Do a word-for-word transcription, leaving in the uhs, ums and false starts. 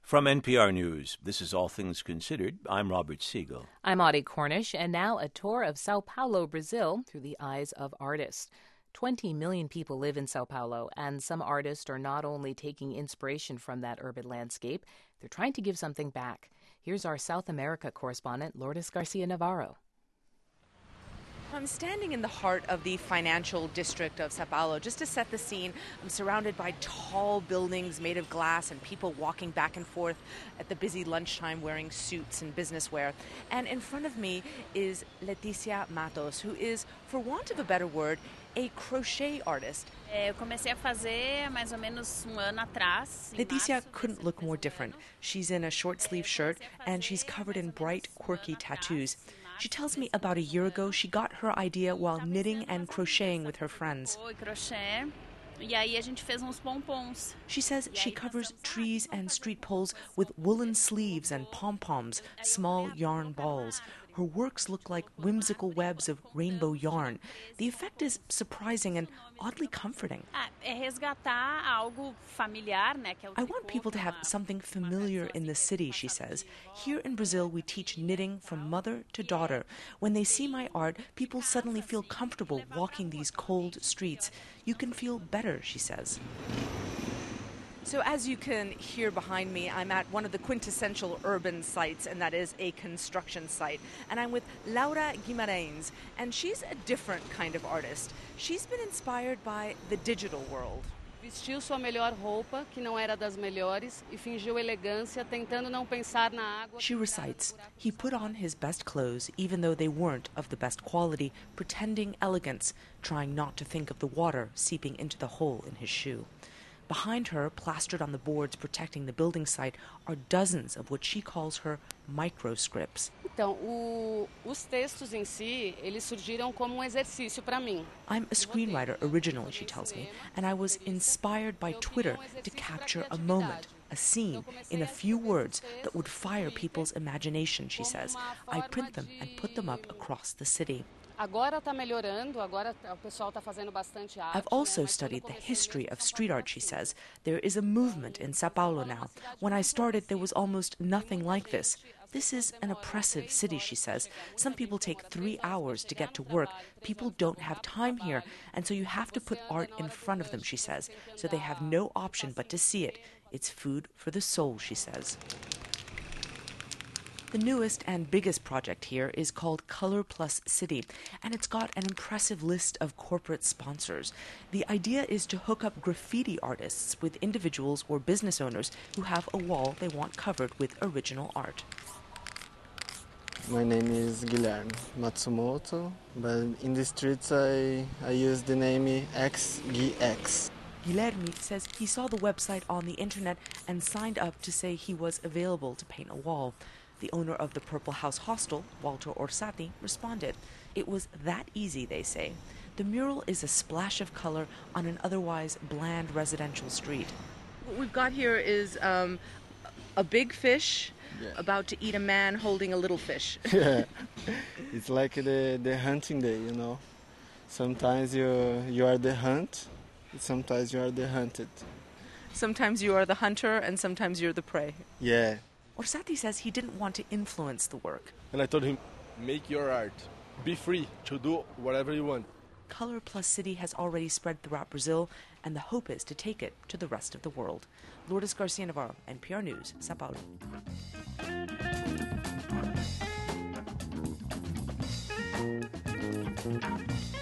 From N P R News, this is All Things Considered. I'm Robert Siegel. I'm Audie Cornish, and now a tour of Sao Paulo, Brazil, through the eyes of artists. twenty million people live in Sao Paulo, and some artists are not only taking inspiration from that urban landscape, they're trying to give something back. Here's our South America correspondent, Lourdes Garcia Navarro. I'm standing in the heart of the financial district of Sao Paulo. Just to set the scene, I'm surrounded by tall buildings made of glass and people walking back and forth at the busy lunchtime wearing suits and business wear. And in front of me is Leticia Matos, who is, for want of a better word, a crochet artist. Leticia couldn't look more different. She's in a short-sleeve shirt and she's covered in bright, quirky tattoos. She tells me about a year ago she got her idea while knitting and crocheting with her friends. She says she covers trees and street poles with woolen sleeves and pom-poms, small yarn balls. Her works look like whimsical webs of rainbow yarn. The effect is surprising and oddly comforting. I want people to have something familiar in the city, she says. Here in Brazil, we teach knitting from mother to daughter. When they see my art, people suddenly feel comfortable walking these cold streets. You can feel better, she says. So as you can hear behind me, I'm at one of the quintessential urban sites, and that is a construction site. And I'm with Laura Guimarães, and she's a different kind of artist. She's been inspired by the digital world. Vestiu sua melhor roupa, que não era das melhores, e fingiu elegância, tentando não pensar na água. She recites, he put on his best clothes, even though they weren't of the best quality, pretending elegance, trying not to think of the water seeping into the hole in his shoe. Behind her, plastered on the boards protecting the building site, are dozens of what she calls her microscripts. Então, o, os textos em si, eles surgiram como um exercício para mim. I'm a screenwriter originally, she tells me, and I was inspired by Twitter to capture a moment, a scene, in a few words that would fire people's imagination, she says. I print them and put them up across the city. Agora está melhorando, agora o pessoal está fazendo bastante arte. I've also studied the history of street art, she says. There is a movement in Sao Paulo now. When I started, there was almost nothing like this. This is an oppressive city, she says. Some people take three hours to get to work. People don't have time here, and so you have to put art in front of them, she says. So they have no option but to see it. It's food for the soul, she says. The newest and biggest project here is called Color Plus City, and it's got an impressive list of corporate sponsors. The idea is to hook up graffiti artists with individuals or business owners who have a wall they want covered with original art. My name is Guilherme Matsumoto, but in the streets I, I use the name X G X. Guilherme says he saw the website on the internet and signed up to say he was available to paint a wall. The owner of the Purple House Hostel, Walter Orsatti, responded. It was that easy, they say. The mural is a splash of color on an otherwise bland residential street. What we've got here is um, a big fish yeah. about to eat a man holding a little fish. Yeah, it's like the, the hunting day, you know. Sometimes you, you are the hunt, sometimes you are the hunted. Sometimes you are the hunter and sometimes you're the prey. Yeah. Orsatti says he didn't want to influence the work. And I told him, make your art. Be free to do whatever you want. Color Plus City has already spread throughout Brazil, and the hope is to take it to the rest of the world. Lourdes Garcia Navarro, N P R News, Sao Paulo. Thank you.